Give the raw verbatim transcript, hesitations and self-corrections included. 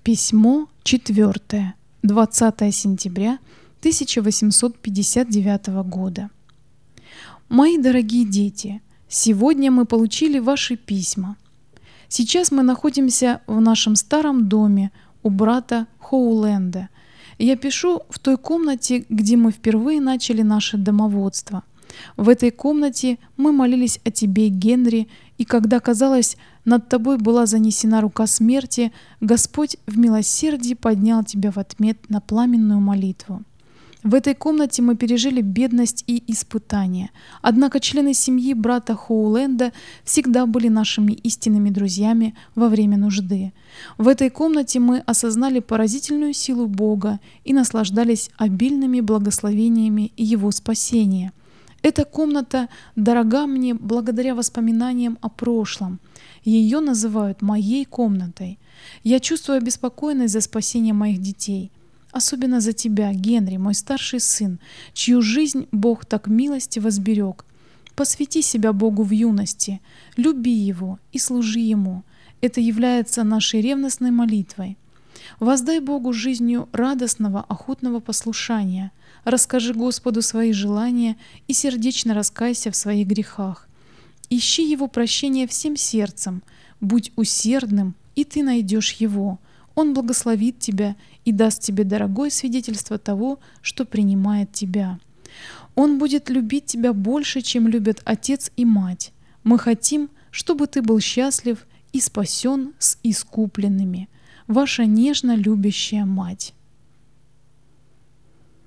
Письмо четвертое. двадцатое сентября тысяча восемьсот пятьдесят девятого года. Мои дорогие дети, сегодня мы получили ваши письма. Сейчас мы находимся в нашем старом доме у брата Хоуленда. Я пишу в той комнате, где мы впервые начали наше домоводство. В этой комнате мы молились о тебе, Генри, и когда, казалось, над тобой была занесена рука смерти, Господь в милосердии поднял тебя в ответ на пламенную молитву. В этой комнате мы пережили бедность и испытания, однако члены семьи брата Хоуленда всегда были нашими истинными друзьями во время нужды. В этой комнате мы осознали поразительную силу Бога и наслаждались обильными благословениями Его спасения. Эта комната дорога мне благодаря воспоминаниям о прошлом. Ее называют моей комнатой. Я чувствую обеспокоенность за спасение моих детей. Особенно за тебя, Генри, мой старший сын, чью жизнь Бог так милостиво сберег. Посвяти себя Богу в юности, люби Его и служи Ему. Это является нашей ревностной молитвой. Воздай Богу жизнью радостного, охотного послушания. Расскажи Господу свои желания и сердечно раскайся в своих грехах. Ищи Его прощения всем сердцем, будь усердным, и ты найдешь Его. Он благословит тебя и даст тебе дорогое свидетельство того, что принимает тебя. Он будет любить тебя больше, чем любят отец и мать. Мы хотим, чтобы ты был счастлив и спасен с искупленными. Ваша нежно любящая мать.